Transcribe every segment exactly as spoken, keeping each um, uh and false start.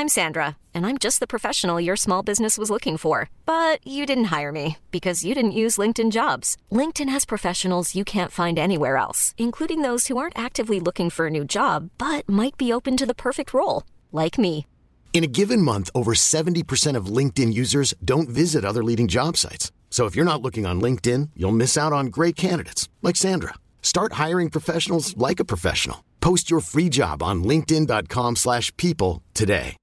I'm Sandra, and I'm just the professional your small business was looking for. But you didn't hire me because you didn't use LinkedIn Jobs. LinkedIn has professionals you can't find anywhere else, including those who aren't actively looking for a new job, but might be open to the perfect role, like me. In a given month, over seventy percent of LinkedIn users don't visit other leading job sites. So if you're not looking on LinkedIn, you'll miss out on great candidates like Sandra. Start hiring professionals like a professional. Post your free job on linkedin.com slash people today.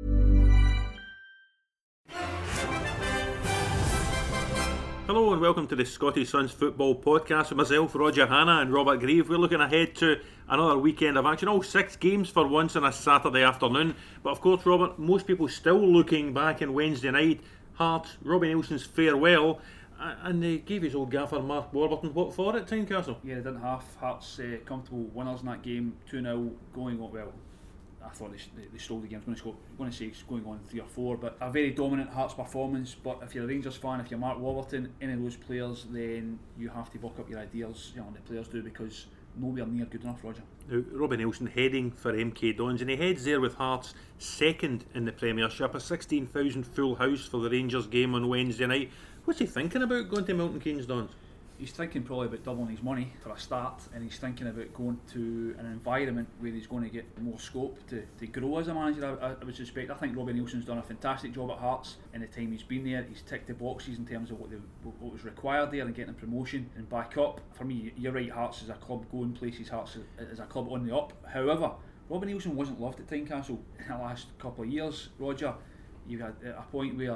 Hello and welcome to the Scottish Suns Football Podcast with myself, Roger Hanna, and Robert Grieve. We're looking ahead to another weekend of action, all six games for once on a Saturday afternoon. But of course, Robert, most people still looking back on Wednesday night, Hearts, Robbie Neilson's farewell, and they gave his old gaffer Mark Warburton what for at Tynecastle? Yeah, they didn't half. Hearts uh, comfortable winners in that game, two nil, going on, well, I thought they, they stole the game. I was going to, score, going to say it's going on three or four, but a very dominant Hearts performance. But if you're a Rangers fan, if you're Mark Warburton, any of those players, then you have to buck up your ideas, you know, and the players do, because nowhere near good enough, Roger. Now, Robbie Neilson heading for M K Dons, and he heads there with Hearts second in the Premiership, a sixteen thousand full house for the Rangers game on Wednesday night. What's he thinking about going to Milton Keynes Dons? He's thinking probably about doubling his money for a start, and he's thinking about going to an environment where he's going to get more scope to, to grow as a manager, I, I would suspect. I think Robbie Neilson's done a fantastic job at Hearts in the time he's been there. He's ticked the boxes in terms of what, the, what was required there and getting promotion and back up. For me, you're right, Hearts is a club going places, Hearts is a club on the up. However, Robbie Neilson wasn't loved at Tynecastle in the last couple of years, Roger. You had a point where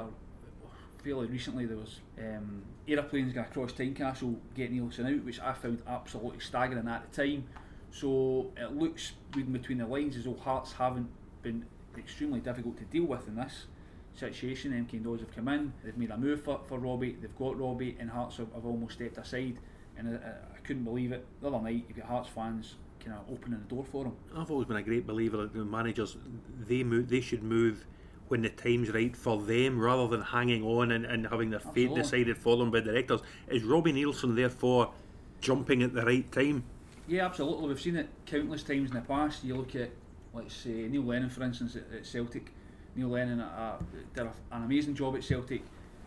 fairly recently there was um, aeroplanes going across Tynecastle getting Neilson out, which I found absolutely staggering at the time. So it looks, reading between the lines, as though Hearts haven't been extremely difficult to deal with in this situation. M K Dons have come in, they've made a move for, for Robbie, they've got Robbie, and Hearts have, have almost stepped aside, and I, I couldn't believe it. The other night you've got Hearts fans kind of opening the door for him. I've always been a great believer that the managers, they move, they should move when the time's right for them, rather than hanging on and, and having their fate Absolutely. decided for them by directors. Is Robbie Neilson therefore jumping at the right time? Yeah, absolutely. We've seen it countless times in the past. You look at, let's say, Neil Lennon, for instance, at, at Celtic. Neil Lennon uh, did a, an amazing job at Celtic.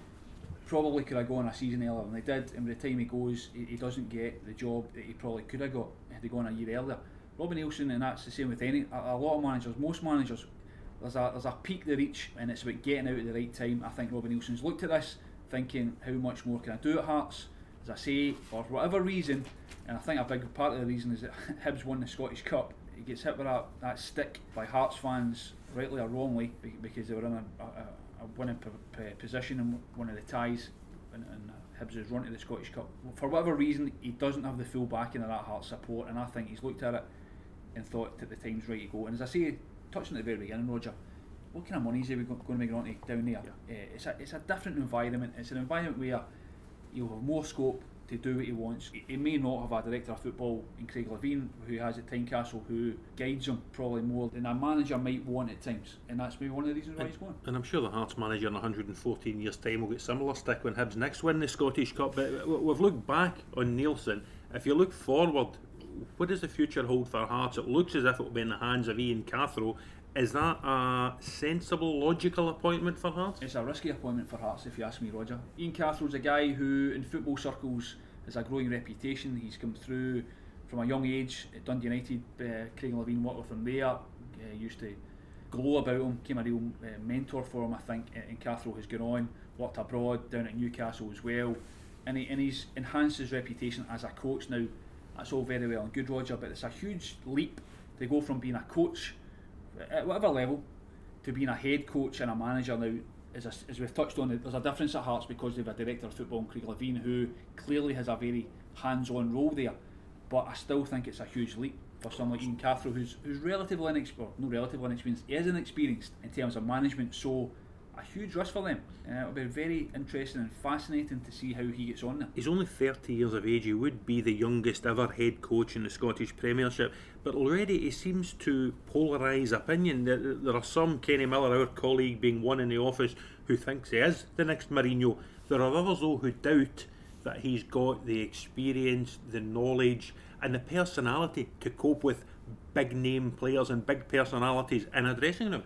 Probably could have gone a season earlier than they did, and by the time he goes, he, he doesn't get the job that he probably could have got had he gone a year earlier. Robbie Neilson, and that's the same with any, a, a lot of managers, most managers, There's a there's a peak they reach, and it's about getting out at the right time. I think Robbie Neilson's looked at this, thinking, how much more can I do at Hearts? As I say, for whatever reason, and I think a big part of the reason is that Hibs won the Scottish Cup. He gets hit with that, that stick by Hearts fans, rightly or wrongly, because they were in a, a, a winning p- p- position in one of the ties, and, and Hibs' run to the Scottish Cup. For whatever reason, he doesn't have the full backing of that Hearts support, and I think he's looked at it and thought that the time's right to go. And as I say, touching at the very beginning, Roger, what kind of money is he going to make on to down there? Yeah. Uh, it's a it's a different environment. It's an environment where he'll have more scope to do what he wants. He, he may not have a director of football in Craig Levein, who has at Tynecastle, who guides him probably more than a manager might want at times, and that's maybe one of the reasons why and, he's going. And I'm sure the Hearts manager in one hundred fourteen years' time will get similar stick when Hibs next win the Scottish Cup. But we've looked back on Neilson. If you look forward, what does the future hold for Hearts? It looks as if it will be in the hands of Ian Cathro. Is that a sensible, logical appointment for Hearts? It's a risky appointment for Hearts, if you ask me, Roger. Ian Cathro's a guy who, in football circles, has a growing reputation. He's come through from a young age at Dundee United. Uh, Craig Levein worked with him there, uh, used to glow about him, became a real uh, mentor for him, I think. And Cathro has gone on, worked abroad, down at Newcastle as well, and, he, and he's enhanced his reputation as a coach now. That's all very well and good, Roger, but it's a huge leap to go from being a coach at whatever level to being a head coach and a manager now. As, a, as we've touched on, there's a difference at Hearts because they have a director of football in Craig Levein who clearly has a very hands-on role there, but I still think it's a huge leap for someone like Ian Cathro, who's, who's relatively inexperienced, no relatively inexperienced, he is inexperienced in terms of management, so a huge risk for them. Uh, it'll be very interesting and fascinating to see how he gets on there. He's only thirty years of age. He would be the youngest ever head coach in the Scottish Premiership, but already he seems to polarise opinion. There, there are some, Kenny Miller, our colleague, being one in the office, who thinks he is the next Mourinho. There are others, though, who doubt that he's got the experience, the knowledge and the personality to cope with big name players and big personalities in a dressing room. Yeah,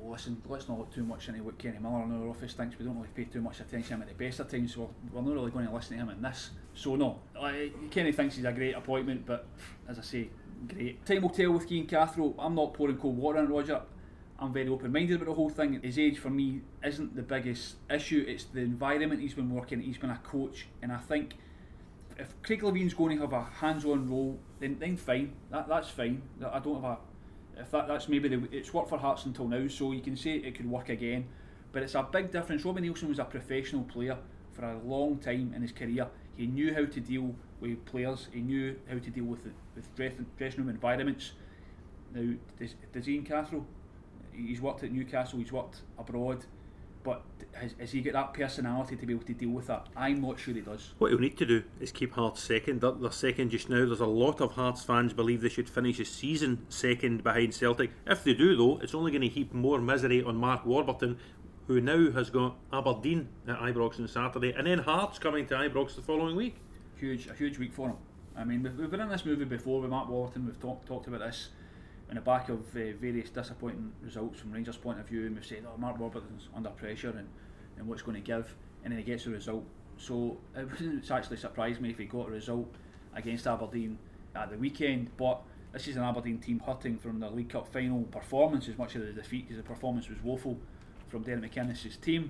listen, let's not look too much into what Kenny Miller in our office thinks. We don't really pay too much attention to him at the best of times, so we're, we're not really going to listen to him in this. So no, like, Kenny thinks he's a great appointment, but as I say, great. Time will tell with Keane Cathro. I'm not pouring cold water on Roger. I'm very open-minded about the whole thing. His age for me isn't the biggest issue, it's the environment he's been working. He's been a coach, and I think if Craig Levine's going to have a hands-on role, then, then fine, that, that's fine. I don't have a If that, that's maybe the, it's worked for Hearts until now, so you can say it could work again, but it's a big difference. Robbie Neilson was a professional player for a long time in his career. He knew how to deal with players, he knew how to deal with the, with dressing room environments. Now, does, does Ian Cathro, he's worked at Newcastle, he's worked abroad, but has, has he got that personality to be able to deal with that? I'm not sure he does. What he'll need to do is keep Hearts second. They're, they're second just now. There's a lot of Hearts fans believe they should finish the season second behind Celtic. If they do though, it's only going to heap more misery on Mark Warburton, who now has got Aberdeen at Ibrox on Saturday, and then Hearts coming to Ibrox the following week. Huge, a huge week for him. I mean, we've, we've been in this movie before with Mark Warburton. We've talk, talked about this in the back of uh, various disappointing results from Rangers' point of view, and we've said, oh, Mark Warburton's under pressure and, and what's going to give, and then he gets a result. So it wouldn't actually surprise me if he got a result against Aberdeen at the weekend, but this is an Aberdeen team hurting from their League Cup final performance as much as the defeat, because the performance was woeful from Derek McInnes' team.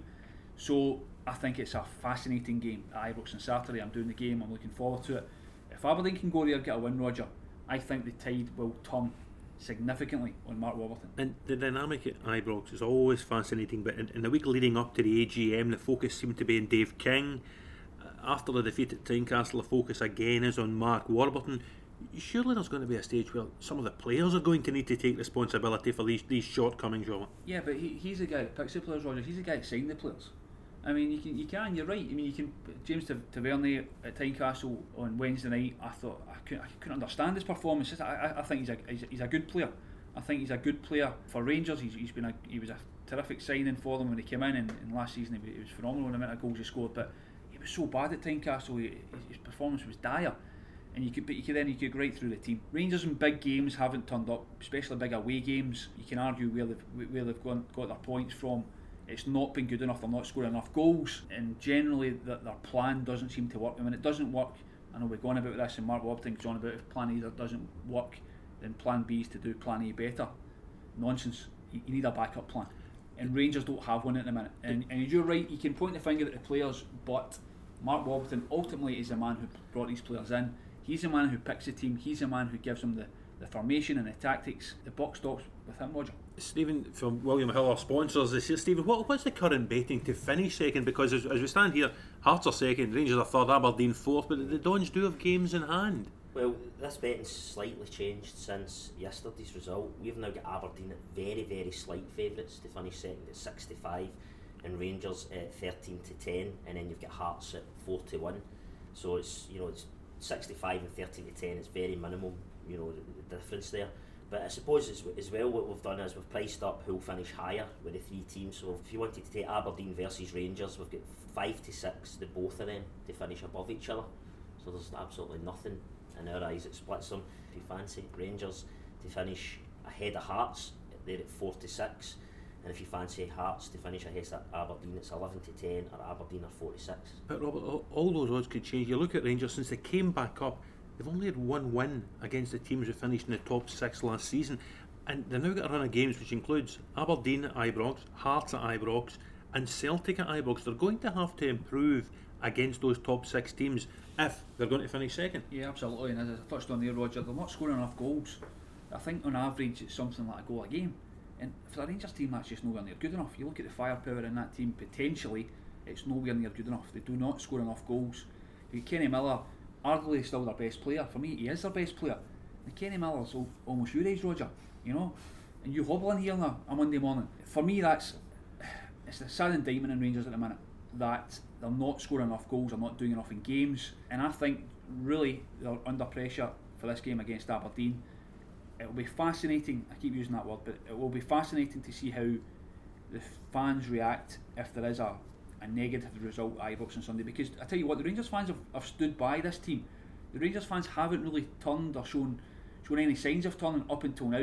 So I think it's a fascinating game at Ibrox on Saturday. I'm doing the game, I'm looking forward to it. If Aberdeen can go there and get a win, Roger, I think the tide will turn significantly on Mark Warburton. And the dynamic at Ibrox is always fascinating, but in, in the week leading up to the A G M, the focus seemed to be on Dave King. Uh, after the defeat at Tynecastle, the focus again is on Mark Warburton. Surely there's going to be a stage where some of the players are going to need to take responsibility for these these shortcomings, Robert. Yeah, but he, he's the guy that picks the players, Roger. He's the guy that signed the players. I mean, you can, you can, you're right. I mean, you can. James Tavernier at Tynecastle on Wednesday night, I thought I couldn't, I couldn't understand his performance. I, I, I think he's a, he's a he's a good player. I think he's a good player for Rangers. He's, he's been a, he was a terrific signing for them when he came in, and, and last season he, he was phenomenal in the amount of goals he scored. But he was so bad at Tynecastle. He, his performance was dire, and you could, but you could then you could go right through the team. Rangers in big games haven't turned up, especially big away games. You can argue where they've where they've gone, got their points from. It's not been good enough. They're not scoring enough goals, and generally the, their plan doesn't seem to work. And when it doesn't work, I know we've gone about this, and Mark Warburton's gone about if plan A doesn't work, then plan B is to do plan A better. Nonsense. You, you need a backup plan, and Rangers don't have one at the minute. And, and you're right. You can point the finger at the players, but Mark Warburton ultimately is the man who brought these players in. He's the man who picks the team. He's the man who gives them the, the formation and the tactics. The buck stops with him, Roger. Stephen from William Hill, our sponsors, they say, Stephen, what, what's the current betting to finish second? Because as, as we stand here, Hearts are second, Rangers are third, Aberdeen fourth, but the Dons do have games in hand. Well, this betting's slightly changed since yesterday's result. We've now got Aberdeen at very, very slight favourites to finish second at sixty-five, and Rangers at thirteen to ten, and then you've got Hearts at four to one. So it's, you know, it's sixty-five and thirteen to ten. It's very minimal, you know, the difference there. But I suppose as, as well what we've done is we've priced up who'll finish higher with the three teams. So if you wanted to take Aberdeen versus Rangers, we've got five to six, the both of them, to finish above each other. So there's absolutely nothing in our eyes that splits them. If you fancy Rangers to finish ahead of Hearts, they're at four to six. And if you fancy Hearts to finish ahead of Aberdeen, it's eleven to ten, or Aberdeen are four to six. But Robert, all, all those odds could change. You look at Rangers, since they came back up, they've only had one win against the teams who finished in the top six last season, and they've now got a run of games which includes Aberdeen at Ibrox, Hearts at Ibrox, and Celtic at Ibrox. They're going to have to improve against those top six teams if they're going to finish second. Yeah, absolutely. And as I touched on there, Roger, they're not scoring enough goals. I think on average it's something like a goal a game, and for the Rangers team that's just nowhere near good enough. You look at the firepower in that team, potentially it's nowhere near good enough. They do not score enough goals. You Kenny Miller, arguably still their best player. For me, he is their best player. And Kenny Miller's almost your age, Roger, you know, and you hobble in here on a, a Monday morning. For me, that's it's a sad indictment in Rangers at the minute that they're not scoring enough goals, they're not doing enough in games, and I think really they're under pressure for this game against Aberdeen. It will be fascinating, I keep using that word, but it will be fascinating to see how the fans react if there is a, a negative result at Ibrox on Sunday, because I tell you what, the Rangers fans have, have stood by this team. The Rangers fans haven't really turned or shown shown any signs of turning up until now,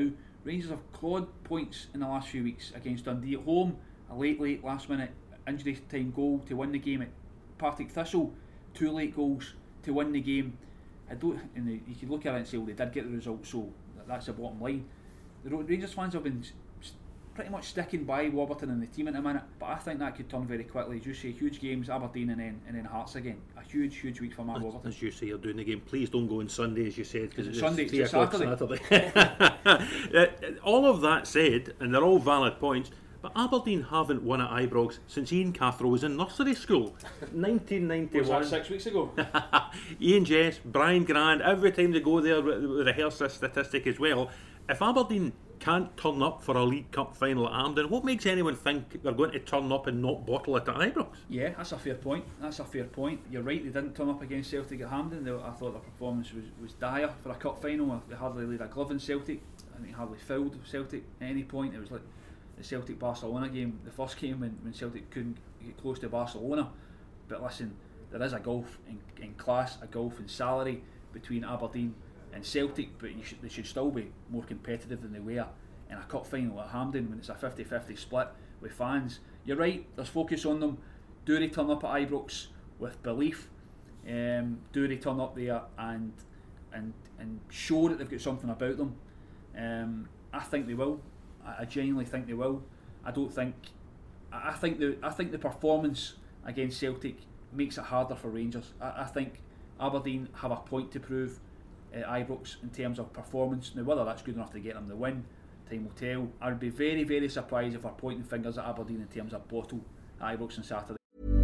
Rangers have clawed points in the last few weeks against Dundee at home, a late, late, last minute injury time goal to win the game at Partick Thistle, two late goals to win the game. I don't, and the, you could look at it and say, well, they did get the result, so that's the bottom line. The Rangers fans have been pretty much sticking by Warburton and the team at the minute, but I think that could turn very quickly. As you say, huge games, Aberdeen and then and then Hearts again. A huge, huge week for Mark as, Warburton. As you say, you're doing the game. Please don't go on Sunday, as you said, because it's Sunday, three it's o'clock Saturday. Saturday. All of that said, and they're all valid points, but Aberdeen haven't won at Ibrox since Ian Cathro was in nursery school, nineteen ninety-one. Was that six weeks ago? Ian Jess, Brian Grant, every time they go there, we rehearse this statistic as well. If Aberdeen can't turn up for a League Cup final at Hampden, what makes anyone think they're going to turn up and not bottle it at Ibrox? Yeah, that's a fair point. That's a fair point. You're right, they didn't turn up against Celtic at Hampden. They, I thought their performance was, was dire for a cup final. They hardly laid a glove in Celtic. I think hardly fouled Celtic at any point. It was like the Celtic-Barcelona game, the first game when, when Celtic couldn't get close to Barcelona. But listen, there is a gulf in, in class, a gulf in salary between Aberdeen and Celtic, but you should, they should still be more competitive than they were in a cup final at Hampden when it's a fifty-fifty split with fans. You're right, there's focus on them. Do they turn up at Ibrox with belief? Um, do they turn up there and and and show that they've got something about them? Um, I think they will. I, I genuinely think they will. I don't think. I, I think the I think the performance against Celtic makes it harder for Rangers. I, I think Aberdeen have a point to prove at Ibrox in terms of performance. Now, whether that's good enough to get them the win, time will tell. I would be very, very surprised if we're pointing fingers at Aberdeen in terms of bottle at Ibrox on Saturday.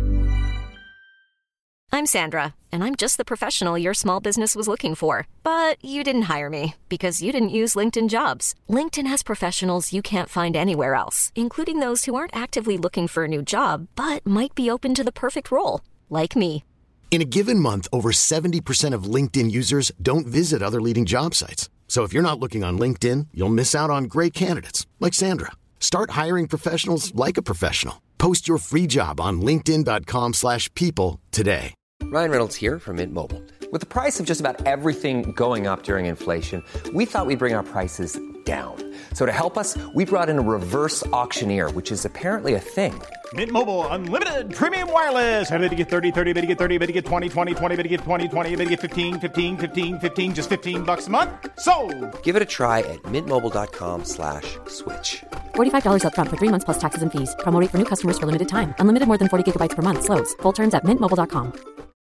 I'm Sandra, and I'm just the professional your small business was looking for. But you didn't hire me because you didn't use LinkedIn Jobs. LinkedIn has professionals you can't find anywhere else, including those who aren't actively looking for a new job, but might be open to the perfect role, like me. In a given month, over seventy percent of LinkedIn users don't visit other leading job sites. So if you're not looking on LinkedIn, you'll miss out on great candidates like Sandra. Start hiring professionals like a professional. Post your free job on linkedin dot com slash people today. Ryan Reynolds here from Mint Mobile. With the price of just about everything going up during inflation, we thought we'd bring our prices down. So to help us, we brought in a reverse auctioneer, which is apparently a thing. Mint Mobile Unlimited Premium Wireless. How to get thirty, thirty, how to get thirty, how to get twenty, twenty, twenty, how to get twenty, twenty, how to get fifteen, fifteen, fifteen, fifteen, just fifteen bucks a month? Sold! Give it a try at mintmobile.com slash switch. forty-five dollars up front for three months plus taxes and fees. Promo rate for new customers for limited time. Unlimited more than forty gigabytes per month. Slows full terms at mint mobile dot com.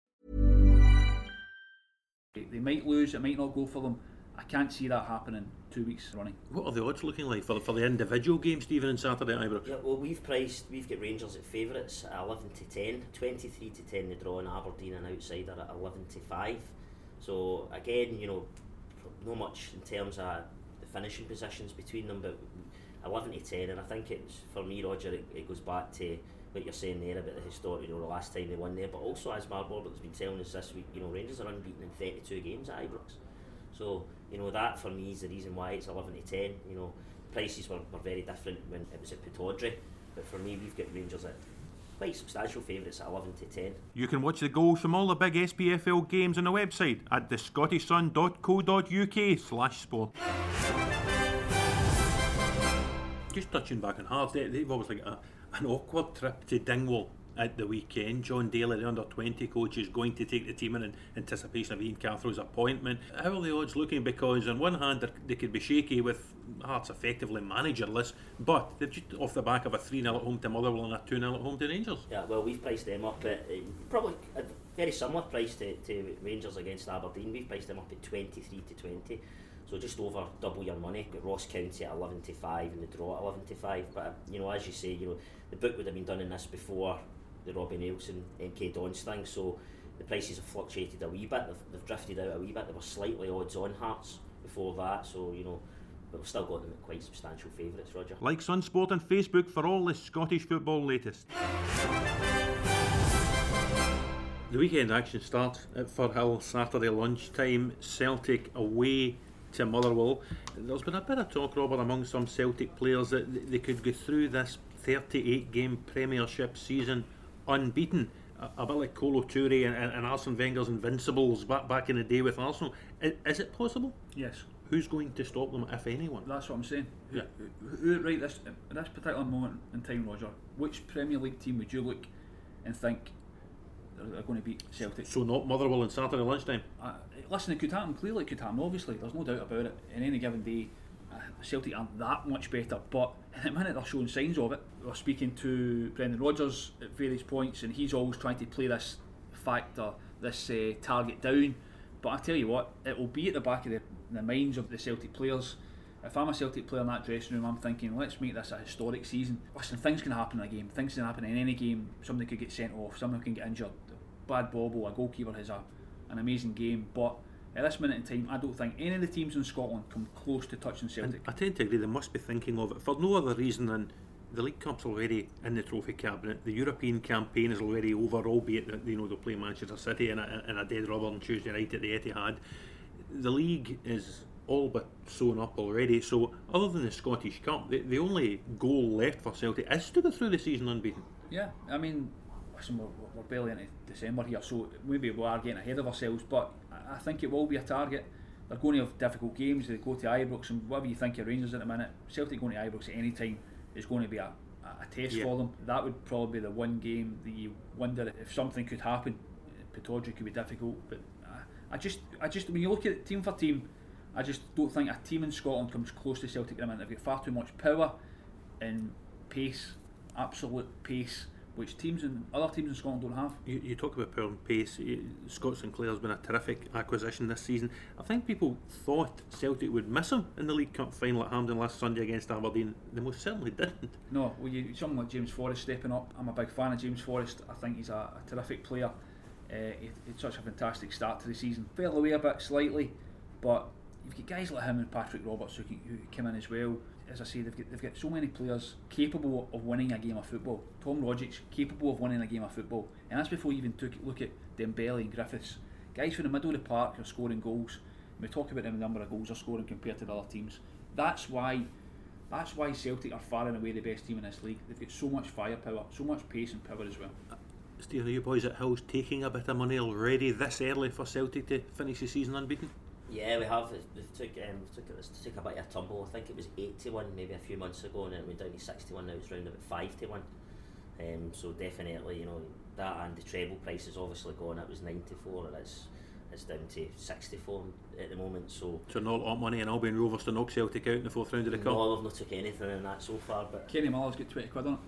They might lose, it might not go for them. I can't see that happening two weeks running. What are the odds looking like for, for the individual game, Stephen, on Saturday at Ibrox? Yeah, well, we've priced, we've got Rangers at favourites at eleven to ten, twenty-three to ten the draw, and Aberdeen an outsider at eleven to five. So again, you know, not much in terms of the finishing positions between them, but eleven to ten, and I think it's, for me, Roger, it, it goes back to what you're saying there about the history, you know, the last time they won there, but also, as Mark Warburton's been telling us this week, you know, Rangers are unbeaten in thirty-two games at Ibrox. So, you know, that for me is the reason why it's eleven to ten. You know, prices were, were very different when it was at Pittodrie, but for me, we've got Rangers at quite substantial favourites at eleven to ten. You can watch the goals from all the big S P F L games on the website at the scottish sun dot co dot uk slash sport. Just touching back on Hearts, they, they've always like a, an awkward trip to Dingwall at the weekend. John Daly, the under twenty coach, is going to take the team in anticipation of Ian Cathro's appointment. How are the odds looking? Because on one hand they could be shaky with Hearts effectively managerless, but they're just off the back of a three nil at home to Motherwell and a two nil at home to Rangers. Yeah, well, we've priced them up at uh, probably a very similar price to, to Rangers against Aberdeen. We've priced them up at twenty-three to twenty. So just over double your money. Got Ross County at eleven to five and the draw at eleven to five. But you know, as you say, you know, the book would have been done in this before the Robbie Nelson M K Dons thing. So the prices have fluctuated a wee bit. They've, they've drifted out a wee bit. They were slightly odds on Hearts before that. So you know, but we've still got them at quite substantial favourites, Roger. Like Sunsport on Facebook for all the Scottish football latest. The weekend action starts at Firhill Saturday lunchtime. Celtic away to Motherwell. There's been a bit of talk, Robert, among some Celtic players that they could go through this thirty-eight game Premiership season unbeaten, a, a bit like Kolo Touré and, and, and Arsene Wenger's Invincibles back back in the day with Arsenal. Is, is it possible? Yes, who's going to stop them, if anyone? That's what I'm saying. Yeah. Who, who, right, this, at this particular moment in time, Roger, which Premier League team would you look and think they're, they're going to beat Celtic? So not Motherwell on Saturday lunchtime? Uh, listen, it could happen, clearly it could happen, obviously, there's no doubt about it. In any given day, uh, Celtic aren't that much better, but in a minute they're showing signs of it. We're speaking to Brendan Rodgers at various points, and he's always trying to play this factor, this uh, target down. But I tell you what, it will be at the back of the, the minds of the Celtic players. If I'm a Celtic player in that dressing room, I'm thinking, let's make this a historic season. Listen, things can happen in a game. Things can happen in any game. Somebody could get sent off. Someone can get injured. Bad bobble. A goalkeeper has a, an amazing game. But at this minute in time, I don't think any of the teams in Scotland come close to touching Celtic. And I tend to agree. They must be thinking of it for no other reason than the League Cup's already in the trophy cabinet. The European campaign is already over, albeit that, you know, they'll play Manchester City in a, in a dead rubber on Tuesday night at the Etihad. The league is all but sewn up already. So other than the Scottish Cup, the, the only goal left for Celtic is to go through the season unbeaten. Yeah, I mean, listen, we're, we're barely into December here, so maybe we are getting ahead of ourselves, but I think it will be a target. They're going to have difficult games. They go to Ibrox, and whatever you think of Rangers at the minute, Celtic going to Ibrox at any time is going to be a, a test yeah. for them. That would probably be the one game that you wonder if something could happen. Pittodrie could be difficult, but I, I just, I just when you look at it team for team, I just don't think a team in Scotland comes close to Celtic at the minute. They've got far too much power and pace, absolute pace, which teams in other teams in Scotland don't have. You, you talk about power and pace. Scott Sinclair's been a terrific acquisition this season. I think people thought Celtic would miss him in the League Cup final at Hampden last Sunday against Aberdeen. They most certainly didn't. No, well, you, someone like James Forrest stepping up. I'm a big fan of James Forrest. I think he's a, a terrific player. Uh, he, he had such a fantastic start to the season. Fell away a bit slightly, but you've got guys like him and Patrick Roberts who, can, who came in as well. As I say, they've got, they've got so many players capable of winning a game of football. Tom Rogic, capable of winning a game of football. And that's before you even took look at Dembele and Griffiths. Guys from the middle of the park are scoring goals. And we talk about the number of goals they're scoring compared to the other teams. That's why that's why Celtic are far and away the best team in this league. They've got so much firepower, so much pace and power as well. Uh, Steve, are you boys at Hill's taking a bit of money already this early for Celtic to finish the season unbeaten? Yeah, we have. We took um, we took it took a bit of a tumble. I think it was eight to one maybe a few months ago, and it went down to sixty one. Now it's round about five to one. Um, so definitely, you know, that and the treble price is obviously gone. It was ninety four, and it's it's down to sixty four at the moment. So so not a lot of money in Albion Rovers to knock Celtic out in the fourth round of the cup. No, I've not took anything in that so far. But Kenny Miller's got twenty quid on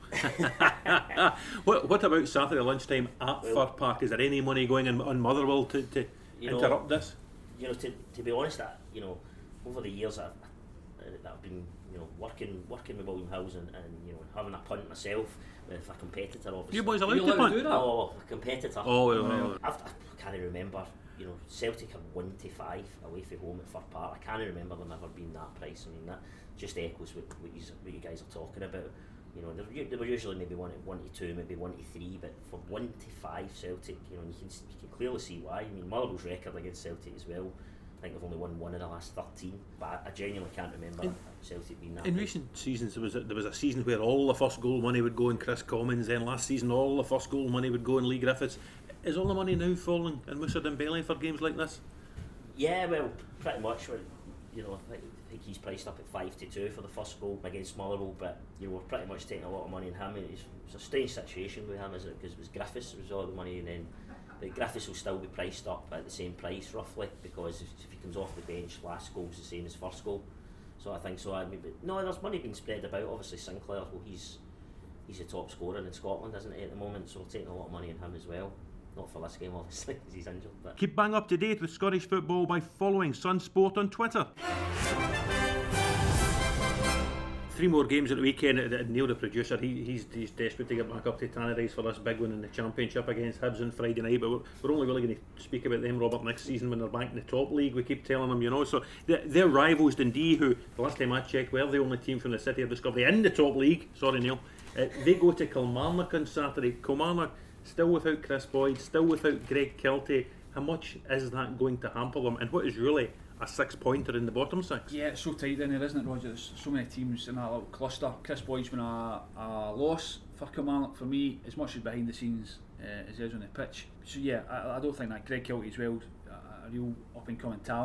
it. what what about Saturday lunchtime at well, Fir Park? Is there any money going in on Motherwell to, to interrupt know, this? You know, to to be honest, that you know, over the years I've that I've been you know working working with William Hills and, and you know having a punt myself with a competitor. Obviously, you boys allowed you to punt? Do that? Oh, a competitor. Oh, well, well. I've, I can't remember. You know, Celtic had one to five away from home at Fir Park. I can't remember them ever being that price. I mean, that just echoes what what you, what you guys are talking about. You know, they were usually maybe one at one to two, maybe one to three, but for one to five Celtic, you know, you can you can clearly see why. I mean, Motherwell's record against Celtic as well. I think they've only won one in the last thirteen, but I genuinely can't remember in, Celtic being that. In big. Recent seasons, there was a, there was a season where all the first goal money would go in Chris Commons. Then last season, all the first goal money would go in Lee Griffiths. Is all the money now falling in Moussa Dembele for games like this? Yeah, well, pretty much. You know, I think, I think he's priced up at five to two for the first goal against Motherwell, but you know, we're pretty much taking a lot of money in him. It's, it's a strange situation with him, isn't it? Because it was Griffiths was all the money, and then the Griffiths will still be priced up at the same price roughly, because if, if he comes off the bench, last goal's the same as first goal. So I think so. I mean, but no, there's money being spread about. Obviously, Sinclair, well, he's he's the top scorer in Scotland, isn't he, at the moment? So we're taking a lot of money in him as well. Not for this game, obviously, because he's injured. But keep bang up to date with Scottish football by following Sun Sport on Twitter. Three more games at the weekend. Neil, the producer, he, he's he's desperate to get back up to Tannadice for this big one in the Championship against Hibs on Friday night. But we're, we're only really going to speak about them, Robert, next season when they're back in the top league. We keep telling them, you know. So they're, they're rivals Dundee, who the last time I checked were the only team from the city of Discovery in the top league. Sorry, Neil. Uh, they go to Kilmarnock on Saturday. Kilmarnock still without Chris Boyd, still without Greg Kelty. How much is that going to hamper them? And what is really a six-pointer in the bottom six? Yeah, it's so tight in there, isn't it, Roger? There's so many teams in that little cluster. Chris Boyd's been a, a loss for Kilmarnock for me, as much as behind the scenes uh, as he is on the pitch. So yeah, I, I don't think that Greg Kelty as well, a, a real up-and-coming talent.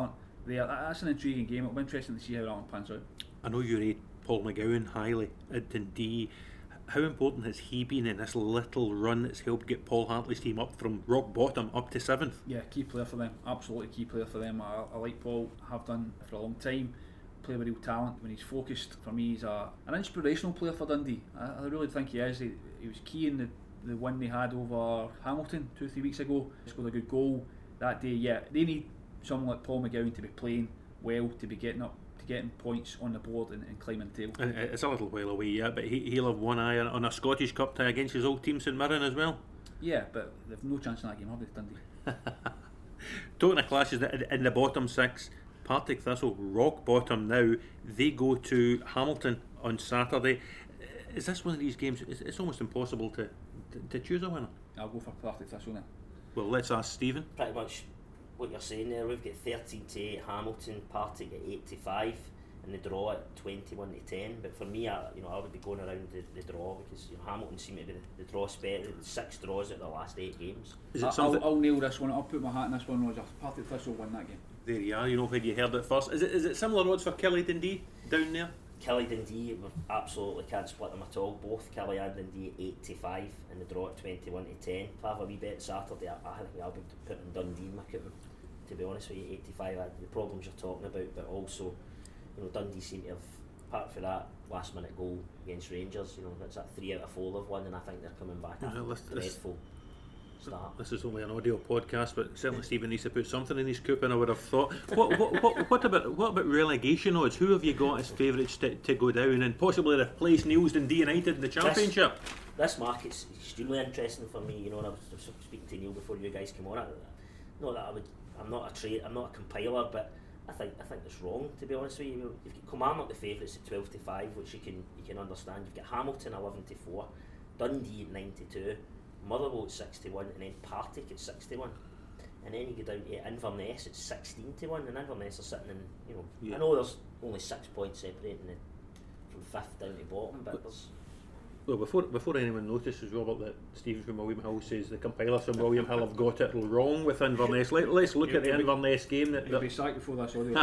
there. That's an intriguing game. It'll be interesting to see how that one pans out. I know you rate Paul McGowan highly at Dundee. How important has he been in this little run that's helped get Paul Hartley's team up from rock bottom up to seventh? Yeah, key player for them. Absolutely key player for them. I, I like Paul, have done for a long time. Player with real talent. When he's focused, for me, he's a, an inspirational player for Dundee. I, I really think he is. He, he was key in the, the win they had over Hamilton two, three weeks ago. He scored a good goal that day. Yeah, they need someone like Paul McGowan to be playing well, to be getting up, getting points on the board and, and climbing the table. And it's a little while away yet, but he, he'll have one eye on a Scottish Cup tie against his old team St Mirren as well. Yeah, but they've no chance in that game, have they, Dundee? Talking of clashes in the bottom six, Partick Thistle rock bottom now. They go to Hamilton on Saturday. Is this one of these games? It's almost impossible to, to, to choose a winner. I'll go for Partick Thistle now. Well, let's ask Stephen. Pretty much what you're saying there. We've got thirteen to eight Hamilton, Partick at eight to five, and the draw at twenty-one to ten. But for me, I, you know, I would be going around the, the draw because you know, Hamilton seem to be the, the draw spec. Six draws out of the last eight games. Is it I'll, something? I'll, I'll nail this one. I'll put my hat in this one, Roger. Partick Thistle will win that game. There you are. You know when you heard it first. Is it is it similar odds for Kelly Dundee down there? Kelly Dundee, we absolutely can't split them at all. Both Kelly and Dundee eight to five, and the draw at twenty-one to ten. If I have a wee bet Saturday, I, I think I'll be putting Dundee in my cup. To be honest with you, eight to five, the problems you're talking about, but also, you know, Dundee seem to have, apart from that last minute goal against Rangers, you know, that's that three out of four they've won, and I think they're coming back after well, a dreadful start. This is only an audio podcast, but certainly Stephen needs to put something in his coop, and I would have thought. What what, what, what about what about relegation odds? Who have you got as favourites to, to go down and possibly replace Neil's Dundee United in the Championship? This, this market's extremely interesting for me. You know, and I was, I was speaking to Neil before you guys came on. I, not that I would. I'm not a trade. I'm not a compiler, but I think I think that's wrong. To be honest with you, you've got Kilmarnock the favourites at twelve to five, which you can you can understand. You've got Hamilton eleven to four, Dundee at nine to two, Motherwell at six to one, and then Partick at six to one. And then you go down to Inverness at sixteen to one, and Inverness are sitting in. You know, yeah. I know there's only six points separating it from fifth down to bottom, but there's. Well, before before anyone notices, Robert, that Stephen from William Hill says the compilers from William Hill have got it wrong with Inverness. Let, let's look You'll at the be, Inverness game. That, You'll that be sacked before this audio.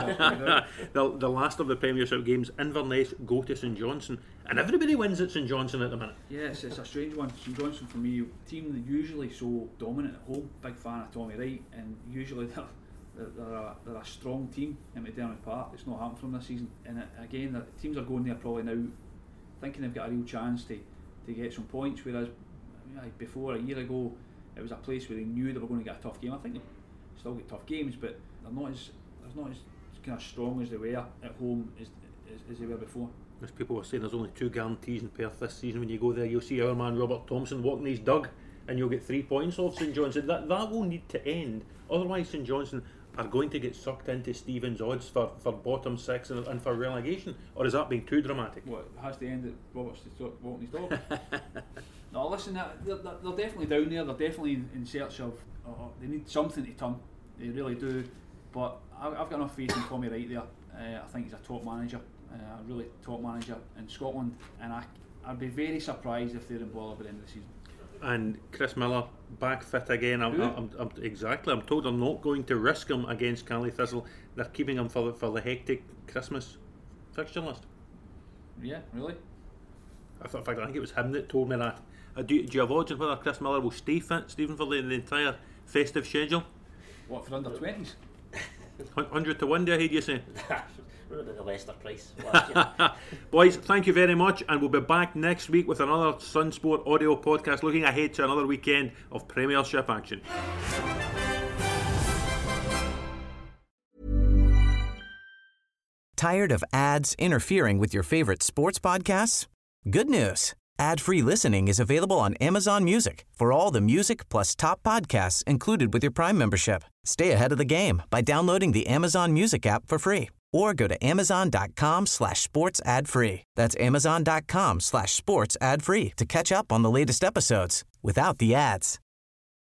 the, the last of the Premiership games, Inverness go to St Johnstone, and everybody wins at St Johnstone at the minute. Yes, it's a strange one. St Johnstone for me, team that usually so dominant at home. Big fan of Tommy Wright, and usually they're, they're, a, they're a strong team in McDermott Park. It's not happened from this season, and it, again, the teams are going there probably now thinking they've got a real chance to. to get some points, whereas before a year ago it was a place where they knew they were going to get a tough game. I think they still get tough games, but they're not as they're not as kind of strong as they were at home as, as, as they were before. As people were saying, there's only two guarantees in Perth this season. When you go there, you'll see our man Robert Thompson walking his dug, and you'll get three points off St Johnstone. That that will need to end, otherwise St Johnstone are going to get sucked into Stephen's odds for, for bottom six and, and for relegation, or is that being too dramatic? What, it has to end at Robert's walking his dog? No, listen, they're, they're, they're definitely down there, they're definitely in, in search of, uh, they need something to turn, they really do, but I, I've got enough faith in Tommy Wright there. uh, I think he's a top manager, uh, a really top manager in Scotland, and I, I'd be very surprised if they're in bother by the end of the season. And Chris Miller back fit again. I'm, I'm, I'm, exactly. I'm told they're not going to risk him against Caley Thistle. They're keeping him for the, for the hectic Christmas fixture list. Yeah, really? I thought, in fact, I think it was him that told me that. Uh, do, you, do you have odds on whether Chris Miller will stay fit, Stephen, for the, the entire festive schedule? What, for under twenties? one hundred to one, do I hear you say? What about the Leicester price? Boys, thank you very much, and we'll be back next week with another Sunsport audio podcast looking ahead to another weekend of Premiership action. Tired of ads interfering with your favorite sports podcasts? Good news. Ad-free listening is available on Amazon Music for all the music plus top podcasts included with your Prime membership. Stay ahead of the game by downloading the Amazon Music app for free or go to amazon.com slash sports ad free. That's amazon.com slash sports ad free to catch up on the latest episodes without the ads.